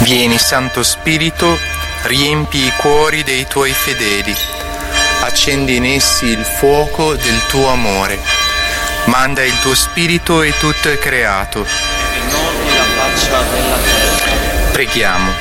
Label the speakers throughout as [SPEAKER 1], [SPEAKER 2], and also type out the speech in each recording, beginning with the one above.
[SPEAKER 1] Vieni, Santo Spirito, riempi i cuori dei tuoi fedeli, accendi in essi il fuoco del tuo amore. Manda il tuo Spirito e tutto è creato.
[SPEAKER 2] E rinnovi la faccia della terra.
[SPEAKER 1] Preghiamo.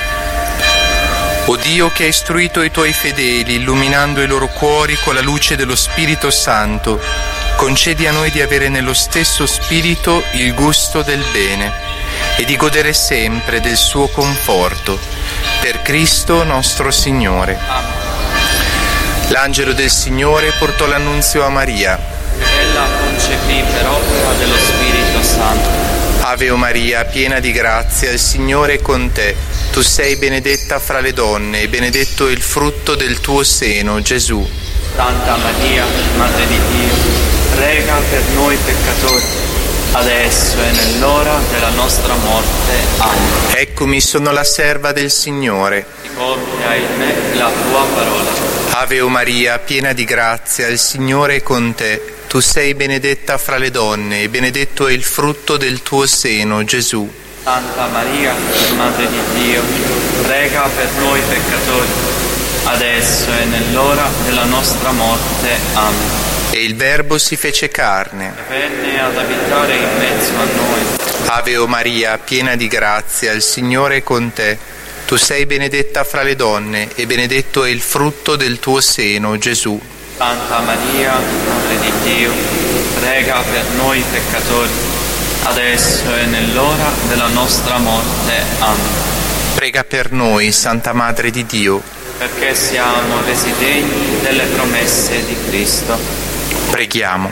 [SPEAKER 1] O Dio, che hai istruito i tuoi fedeli, illuminando i loro cuori con la luce dello Spirito Santo, concedi a noi di avere nello stesso Spirito il gusto del bene e di godere sempre del suo conforto. Per Cristo nostro Signore.
[SPEAKER 2] Amen.
[SPEAKER 1] L'angelo del Signore portò l'annunzio a Maria.
[SPEAKER 2] Ella concepì per opera dello Spirito Santo.
[SPEAKER 1] Ave o Maria, piena di grazia, il Signore è con te. Tu sei benedetta fra le donne e benedetto è il frutto del tuo seno, Gesù.
[SPEAKER 2] Santa Maria, Madre di Dio, prega per noi peccatori, adesso e nell'ora della nostra morte. Amen.
[SPEAKER 1] Eccomi, sono la serva del Signore.
[SPEAKER 2] Compia in me la tua parola.
[SPEAKER 1] Ave o Maria, piena di grazia, il Signore è con te. Tu sei benedetta fra le donne e benedetto è il frutto del tuo seno, Gesù.
[SPEAKER 2] Santa Maria, Madre di Dio, prega per noi peccatori, adesso e nell'ora della nostra morte. Amen.
[SPEAKER 1] E il Verbo si fece carne.
[SPEAKER 2] E venne ad abitare in mezzo a noi.
[SPEAKER 1] Ave o Maria, piena di grazia, il Signore è con te. Tu sei benedetta fra le donne e benedetto è il frutto del tuo seno, Gesù.
[SPEAKER 2] Santa Maria, Madre di Dio, prega per noi peccatori, adesso e nell'ora della nostra morte. Amen.
[SPEAKER 1] Prega per noi, Santa Madre di Dio,
[SPEAKER 2] perché siamo resi degni delle promesse di Cristo.
[SPEAKER 1] Preghiamo.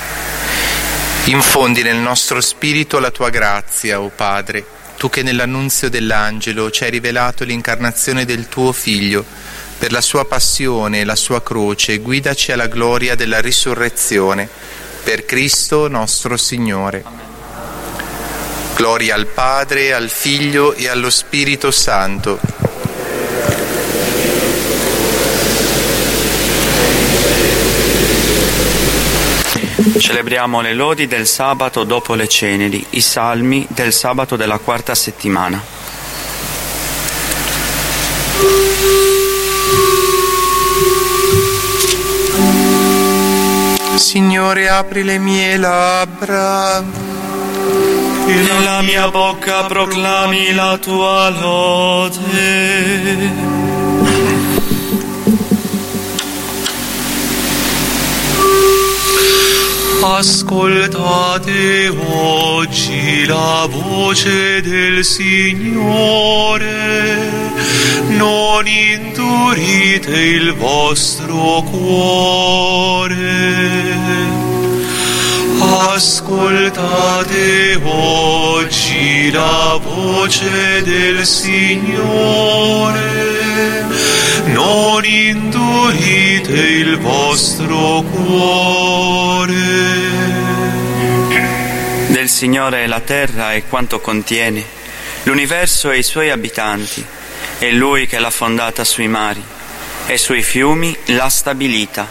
[SPEAKER 1] Infondi nel nostro spirito la tua grazia, o Padre, tu che nell'annunzio dell'angelo ci hai rivelato l'incarnazione del tuo Figlio. Per la sua passione e la sua croce, guidaci alla gloria della risurrezione. Per Cristo nostro Signore.
[SPEAKER 2] Amen.
[SPEAKER 1] Gloria al Padre, al Figlio e allo Spirito Santo.
[SPEAKER 2] Celebriamo le lodi del sabato dopo le ceneri, i salmi del sabato della quarta settimana.
[SPEAKER 1] Signore, apri le mie labbra,
[SPEAKER 2] e nella mia bocca proclami la tua lode.
[SPEAKER 3] Ascoltate oggi la voce del Signore, non indurite il vostro cuore. Ascoltate oggi la voce del Signore, non indurite il vostro cuore.
[SPEAKER 2] Del Signore è la terra e quanto contiene, l'universo e i suoi abitanti. È Lui che l'ha fondata sui mari e sui fiumi l'ha stabilita.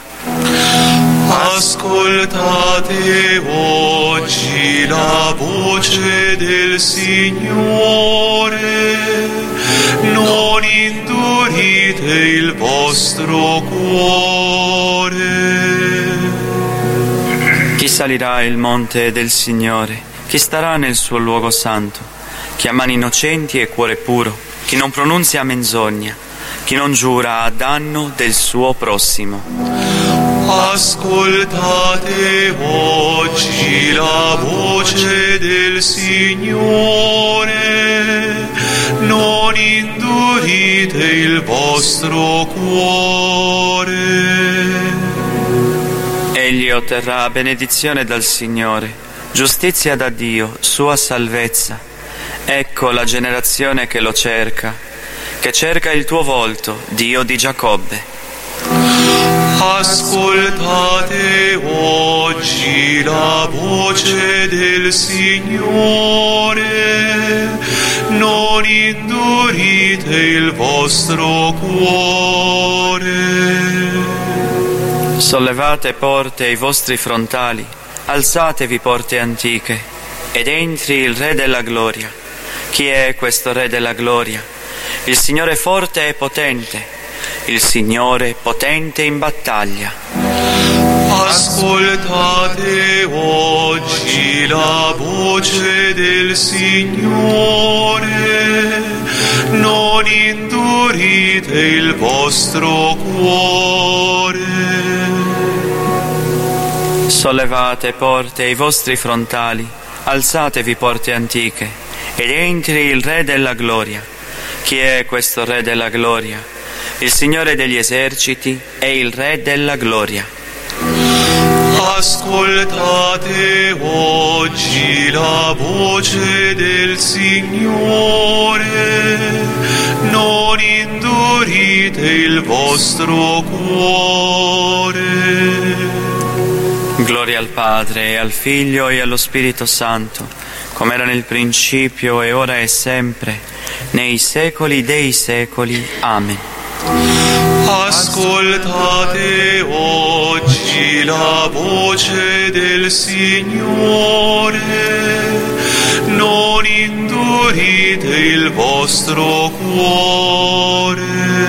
[SPEAKER 3] Ascoltate oggi la voce del Signore, non indurite il vostro cuore.
[SPEAKER 2] Chi salirà il monte del Signore? Chi starà nel suo luogo santo? Chi ha mani innocenti e cuore puro? Chi non pronunzia menzogna? Chi non giura a danno del suo prossimo?
[SPEAKER 3] Ascoltate oggi la voce del Signore, non indurite il vostro cuore.
[SPEAKER 2] Egli otterrà benedizione dal Signore, giustizia da Dio, sua salvezza. Ecco la generazione che lo cerca, che cerca il tuo volto, Dio di Giacobbe.
[SPEAKER 3] Ascoltate oggi la voce del Signore, non indurite il vostro cuore.
[SPEAKER 2] Sollevate porte i vostri frontali, alzatevi porte antiche, ed entri il Re della Gloria. Chi è questo Re della Gloria? Il Signore forte e potente, il Signore potente in battaglia.
[SPEAKER 3] Ascoltate oggi la voce del Signore, non indurite il vostro cuore.
[SPEAKER 2] Sollevate porte i vostri frontali, alzatevi porte antiche, ed entri il Re della Gloria. Chi è questo Re della Gloria? Il Signore degli eserciti è il Re della Gloria.
[SPEAKER 3] Ascoltate oggi la voce del Signore, non indurite il vostro cuore.
[SPEAKER 2] Gloria al Padre, e al Figlio, e allo Spirito Santo, come era nel principio, e ora e sempre, nei secoli dei secoli. Amen.
[SPEAKER 3] Ascoltate oggi la voce del Signore, non indurite il vostro cuore.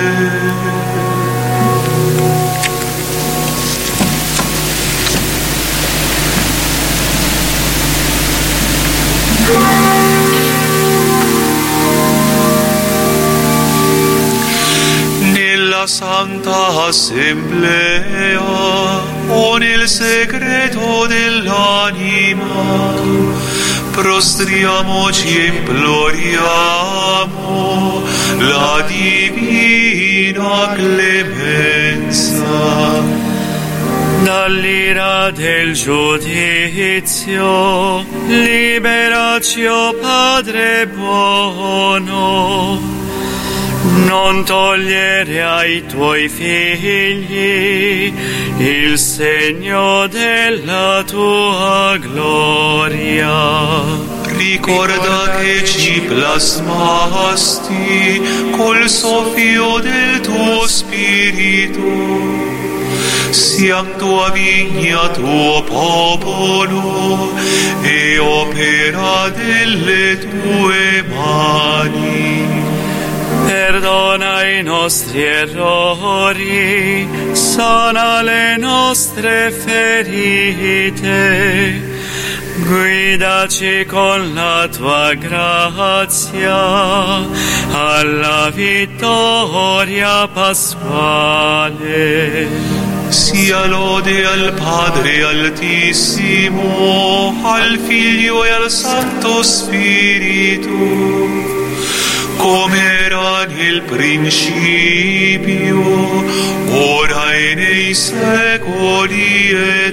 [SPEAKER 3] Santa Assemblea o nel segreto dell'anima prostriamoci e imploriamo la divina clemenza.
[SPEAKER 2] Dall'ira del giudizio liberaci, o Padre buono. Non togliere ai tuoi figli il segno della tua gloria.
[SPEAKER 3] Ricorda che ci plasmasti col soffio del tuo spirito. Siam tua vigna, tuo popolo e opera delle tue mani.
[SPEAKER 2] Perdona i nostri errori, sana le nostre ferite, guidaci con la tua grazia alla vittoria pasquale.
[SPEAKER 3] Sia lode al Padre Altissimo, al Figlio e al Santo Spirito, come era nel principio, ora e nei secoli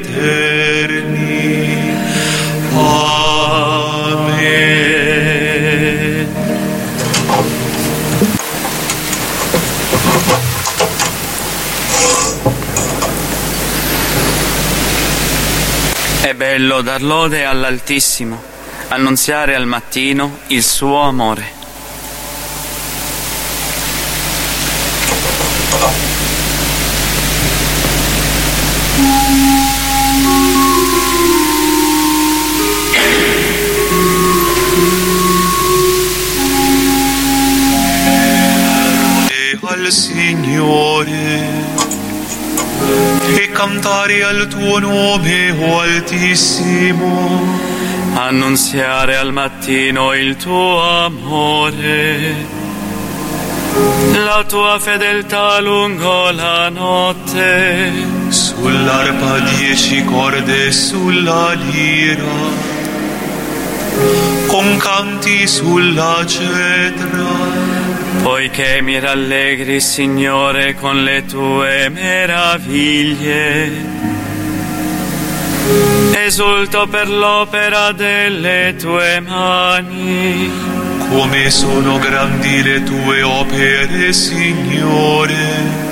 [SPEAKER 3] eterni. Amen.
[SPEAKER 2] È bello dar lode all'Altissimo, annunziare al mattino il suo amore.
[SPEAKER 3] Al Signore e cantare al tuo nome, o Altissimo.
[SPEAKER 2] Annunziare al mattino il tuo amore, la tua fedeltà lungo la notte.
[SPEAKER 3] Sull'arpa 10 corde, sulla lira, con canti sulla cetra.
[SPEAKER 2] Poiché mi rallegri, Signore, con le tue meraviglie, esulto per l'opera delle tue mani.
[SPEAKER 3] Come sono grandi le tue opere, Signore,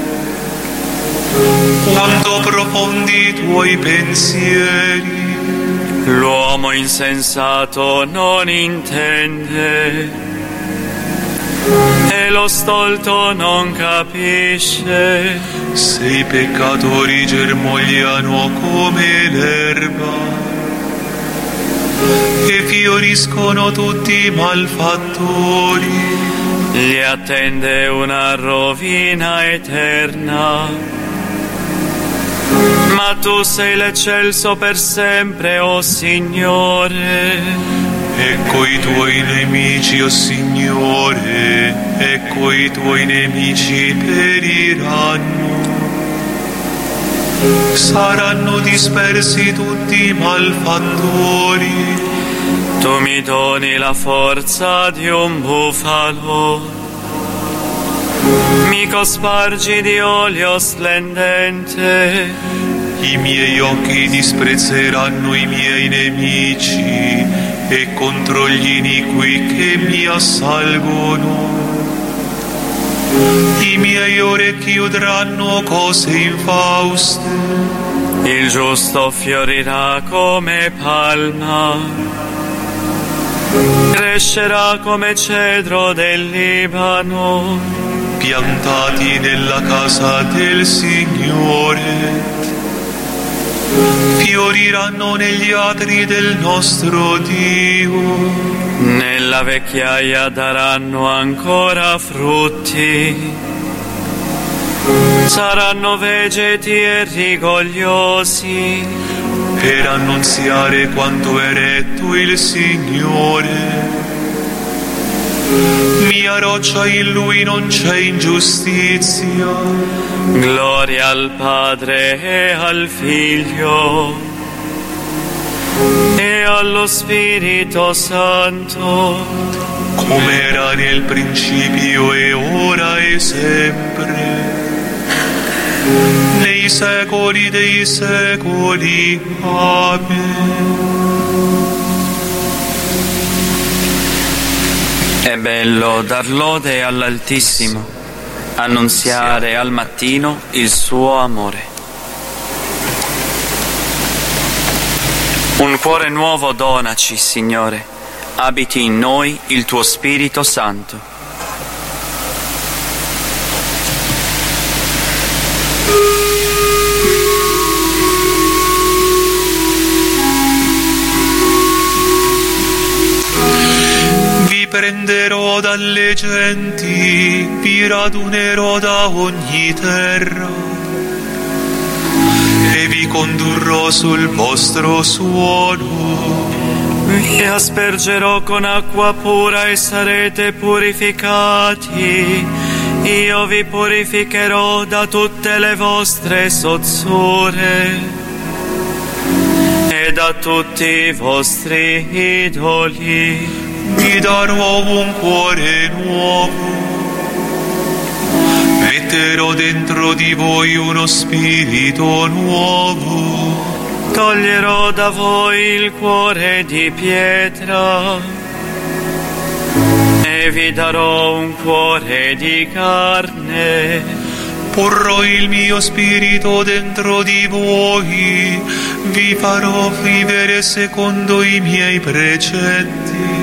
[SPEAKER 3] quanto profondi i tuoi pensieri.
[SPEAKER 2] L'uomo insensato non intende, e lo stolto non capisce.
[SPEAKER 3] Se i peccatori germogliano come l'erba e fioriscono tutti i malfattori,
[SPEAKER 2] Gli attende una rovina eterna. Ma tu sei l'eccelso per sempre, o Signore.
[SPEAKER 3] Ecco i tuoi nemici, o Signore, ecco i tuoi nemici periranno. Saranno dispersi tutti i malfattori.
[SPEAKER 2] Tu mi doni la forza di un bufalo, mi cospargi di olio splendente.
[SPEAKER 3] I miei occhi disprezzeranno i miei nemici e contro gli iniqui che mi assalgono. I miei orecchi udranno cose infauste.
[SPEAKER 2] Il giusto fiorirà come palma, crescerà come cedro del Libano.
[SPEAKER 3] Piantati nella casa del Signore, fioriranno negli atri del nostro Dio.
[SPEAKER 2] Nella vecchiaia daranno ancora frutti, saranno vegeti e rigogliosi,
[SPEAKER 3] per annunziare quanto è retto il Signore. Mia roccia, in Lui non c'è ingiustizia.
[SPEAKER 2] Gloria al Padre e al Figlio e allo Spirito Santo,
[SPEAKER 3] come era nel principio e ora e sempre, nei secoli dei secoli. Amen.
[SPEAKER 2] È bello dar lode all'Altissimo, annunziare al mattino il suo amore. Un cuore nuovo donaci, Signore, abiti in noi il tuo Spirito Santo.
[SPEAKER 3] Vi prenderò dalle genti, vi radunerò da ogni terra e vi condurrò sul vostro suolo.
[SPEAKER 2] Vi aspergerò con acqua pura e sarete purificati. Io vi purificherò da tutte le vostre sozzure e da tutti i vostri idoli.
[SPEAKER 3] Vi darò un cuore nuovo, metterò dentro di voi uno spirito nuovo.
[SPEAKER 2] Toglierò da voi il cuore di pietra e vi darò un cuore di carne.
[SPEAKER 3] Porrò il mio spirito dentro di voi, vi farò vivere secondo i miei precetti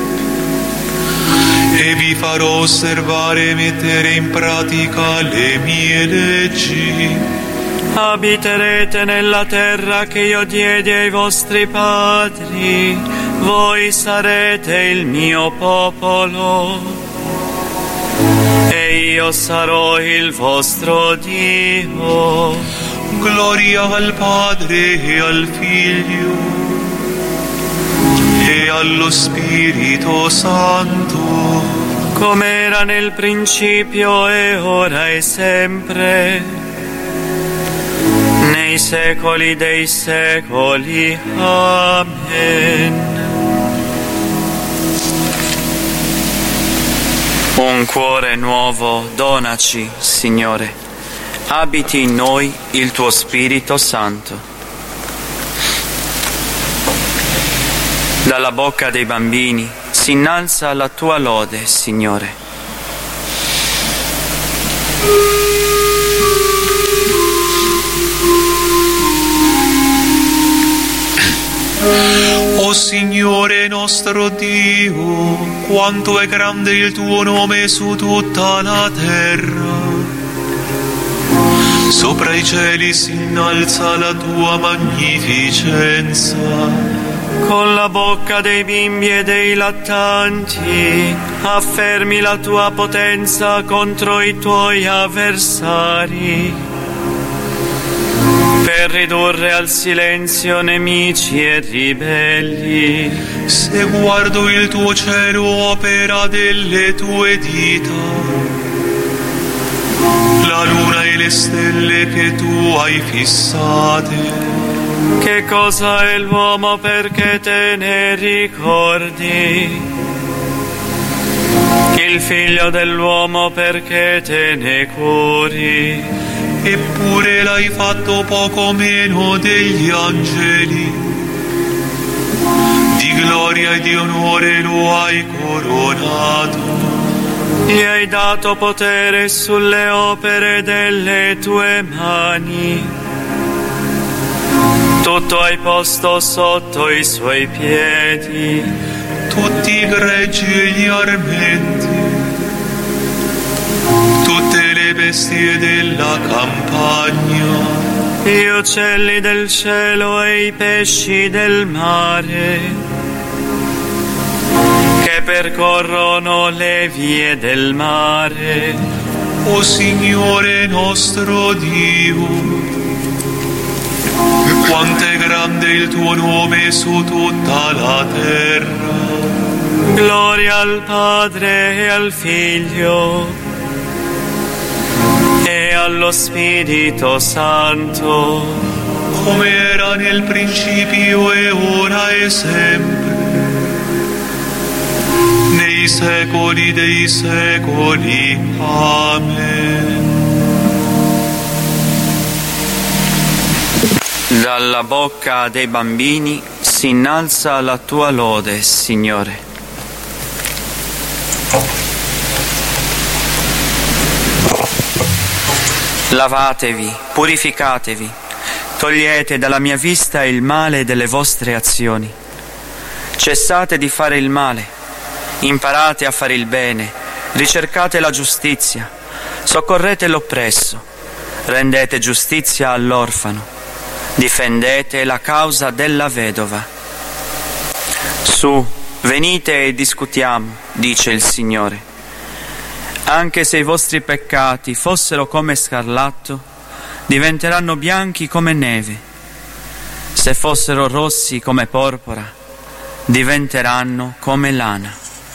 [SPEAKER 3] e vi farò osservare e mettere in pratica le mie leggi.
[SPEAKER 2] Abiterete nella terra che io diedi ai vostri padri, voi sarete il mio popolo e io sarò il vostro Dio.
[SPEAKER 3] Gloria al Padre e al Figlio e allo Spirito Santo,
[SPEAKER 2] come era nel principio e ora e sempre, nei secoli dei secoli. Amen. Un cuore nuovo donaci, Signore, abiti in noi il tuo Spirito Santo. Dalla bocca dei bambini si innalza la tua lode, Signore.
[SPEAKER 3] O Signore nostro Dio, quanto è grande il tuo nome su tutta la terra. Sopra i cieli si innalza la tua magnificenza.
[SPEAKER 2] Con la bocca dei bimbi e dei lattanti affermi la tua potenza contro i tuoi avversari, per ridurre al silenzio nemici e ribelli.
[SPEAKER 3] Se guardo il tuo cielo, opera delle tue dita, la luna e le stelle che tu hai fissate.
[SPEAKER 2] Che cosa è l'uomo perché te ne ricordi? Il figlio dell'uomo perché te ne curi?
[SPEAKER 3] Eppure l'hai fatto poco meno degli angeli, di gloria e di onore lo hai coronato.
[SPEAKER 2] Gli hai dato potere sulle opere delle tue mani, tutto hai posto sotto i suoi piedi,
[SPEAKER 3] tutti i greggi e gli armenti, tutte le bestie della campagna,
[SPEAKER 2] gli uccelli del cielo e i pesci del mare, che percorrono le vie del mare.
[SPEAKER 3] O Signore nostro Dio, quanto è grande il tuo nome su tutta la terra.
[SPEAKER 2] Gloria al Padre e al Figlio e allo Spirito Santo,
[SPEAKER 3] come era nel principio e ora e sempre, nei secoli dei secoli. Amen.
[SPEAKER 2] Dalla bocca dei bambini si innalza la tua lode, Signore. Lavatevi, purificatevi, togliete dalla mia vista il male delle vostre azioni. Cessate di fare il male, imparate a fare il bene, ricercate la giustizia, soccorrete l'oppresso, rendete giustizia all'orfano, difendete la causa della vedova. Su, venite e discutiamo, dice il Signore. Anche se i vostri peccati fossero come scarlatto, diventeranno bianchi come neve. Se fossero rossi come porpora, diventeranno come lana.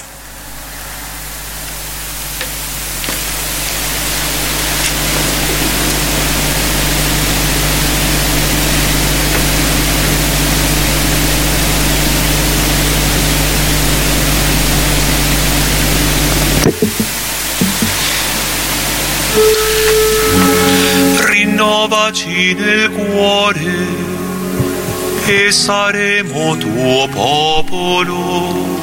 [SPEAKER 3] Rinnovaci nel cuore e saremo tuo popolo.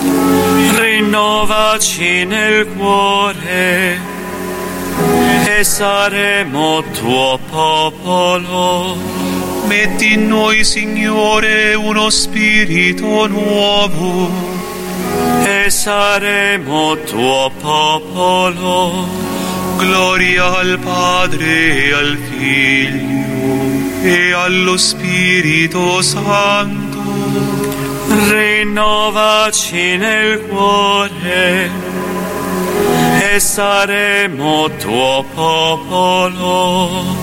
[SPEAKER 2] Rinnovaci nel cuore e saremo tuo popolo.
[SPEAKER 3] Metti in noi, Signore, uno spirito nuovo
[SPEAKER 2] e saremo tuo popolo.
[SPEAKER 3] Gloria al Padre e al Figlio e allo Spirito Santo.
[SPEAKER 2] Rinnovaci nel cuore e saremo tuo popolo.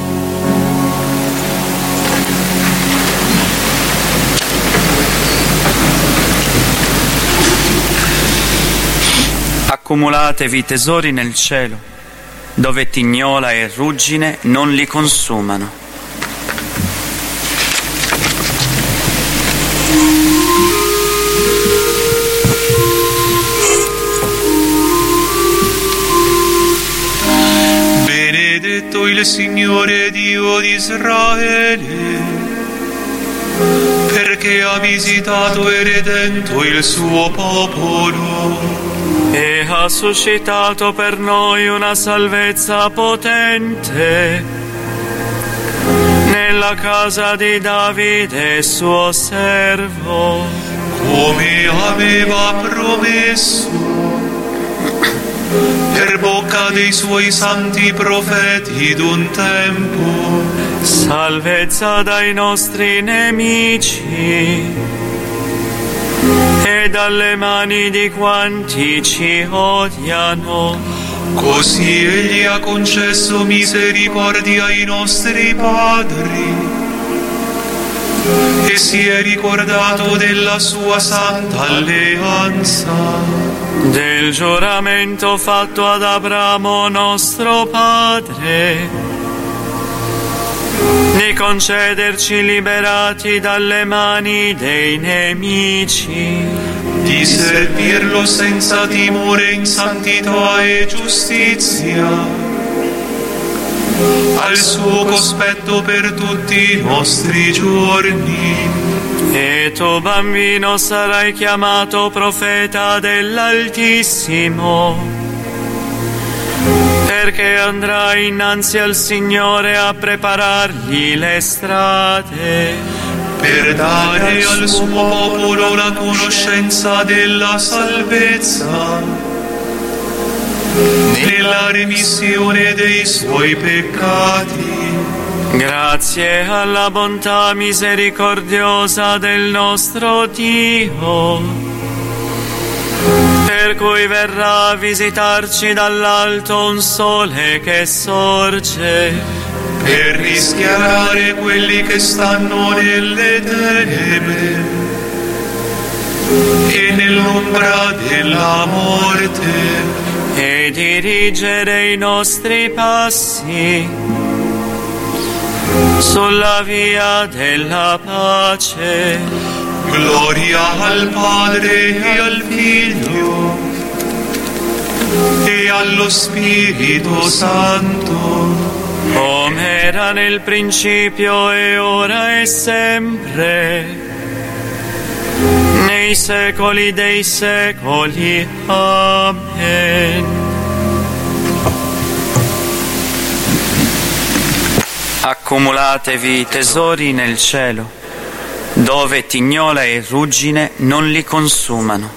[SPEAKER 2] Accumulatevi tesori nel cielo, dove tignola e ruggine non li consumano.
[SPEAKER 3] Benedetto il Signore Dio di Israele, perché ha visitato e redento il suo popolo
[SPEAKER 2] e ha suscitato per noi una salvezza potente nella casa di Davide suo servo,
[SPEAKER 3] come aveva promesso per bocca dei suoi santi profeti d'un tempo.
[SPEAKER 2] Salvezza dai nostri nemici e dalle mani di quanti ci odiano.
[SPEAKER 3] Così Egli ha concesso misericordia ai nostri padri e si è ricordato della sua santa alleanza,
[SPEAKER 2] del giuramento fatto ad Abramo nostro padre, di concederci liberati dalle mani dei nemici,
[SPEAKER 3] di servirlo senza timore in santità e giustizia, al suo cospetto per tutti i nostri giorni.
[SPEAKER 2] E tu, bambino, sarai chiamato profeta dell'Altissimo, perché andrai innanzi al Signore a preparargli le strade,
[SPEAKER 3] per dare al suo popolo la conoscenza della salvezza, nella remissione dei suoi peccati.
[SPEAKER 2] Grazie alla bontà misericordiosa del nostro Dio, per cui verrà a visitarci dall'alto un sole che sorge,
[SPEAKER 3] per rischiarare quelli che stanno nelle tenebre e nell'ombra della morte,
[SPEAKER 2] e dirigere i nostri passi sulla via della pace.
[SPEAKER 3] Gloria al Padre e al Figlio e allo Spirito Santo,
[SPEAKER 2] come era nel principio e ora e sempre, nei secoli dei secoli. Amen. Accumulatevi tesori nel cielo, dove tignola e ruggine non li consumano.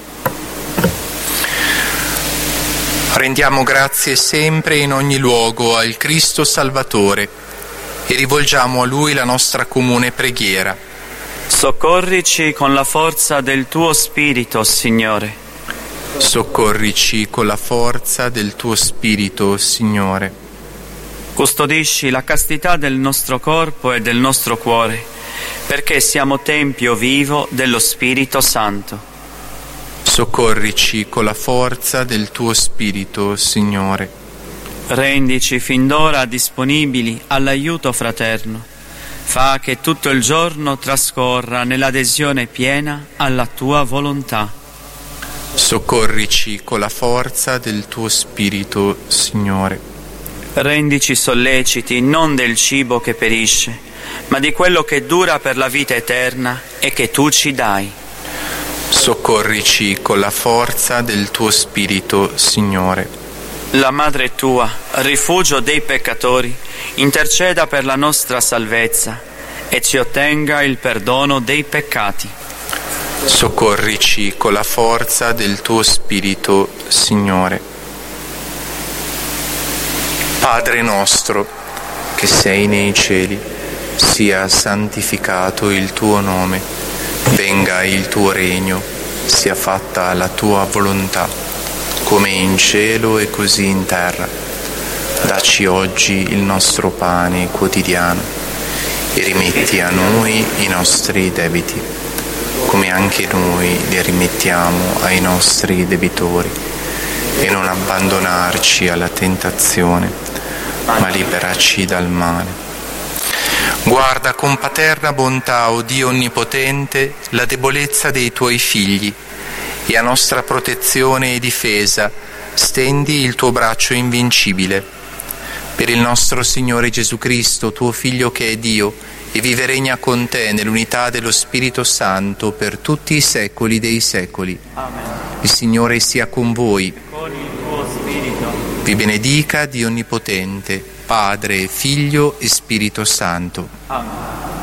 [SPEAKER 1] Rendiamo grazie sempre e in ogni luogo al Cristo Salvatore e rivolgiamo a Lui la nostra comune preghiera.
[SPEAKER 2] Soccorrici con la forza del tuo Spirito, Signore.
[SPEAKER 1] Soccorrici con la forza del tuo Spirito, Signore.
[SPEAKER 2] Custodisci la castità del nostro corpo e del nostro cuore, perché siamo tempio vivo dello Spirito Santo.
[SPEAKER 1] Soccorrici con la forza del tuo Spirito, Signore.
[SPEAKER 2] Rendici fin d'ora disponibili all'aiuto fraterno. Fa che tutto il giorno trascorra nell'adesione piena alla tua volontà.
[SPEAKER 1] Soccorrici con la forza del tuo Spirito, Signore.
[SPEAKER 2] Rendici solleciti non del cibo che perisce, ma di quello che dura per la vita eterna e che tu ci dai.
[SPEAKER 1] Soccorrici con la forza del tuo Spirito, Signore.
[SPEAKER 2] La Madre tua, rifugio dei peccatori, interceda per la nostra salvezza e ci ottenga il perdono dei peccati.
[SPEAKER 1] Soccorrici con la forza del tuo Spirito, Signore. Padre nostro, che sei nei cieli, sia santificato il tuo nome, venga il tuo regno, sia fatta la tua volontà, come in cielo e così in terra. Dacci oggi il nostro pane quotidiano e rimetti a noi i nostri debiti, come anche noi li rimettiamo ai nostri debitori, e non abbandonarci alla tentazione, ma liberaci dal male. Guarda con paterna bontà, o Dio Onnipotente, la debolezza dei tuoi figli e a nostra protezione e difesa stendi il tuo braccio invincibile. Per il nostro Signore Gesù Cristo, tuo Figlio che è Dio e vive e regna con te nell'unità dello Spirito Santo per tutti i secoli dei secoli.
[SPEAKER 2] Amen.
[SPEAKER 1] Il Signore sia con voi.
[SPEAKER 2] Con il tuo Spirito.
[SPEAKER 1] Vi benedica Dio Onnipotente, Padre, Figlio e Spirito Santo.
[SPEAKER 2] Amen.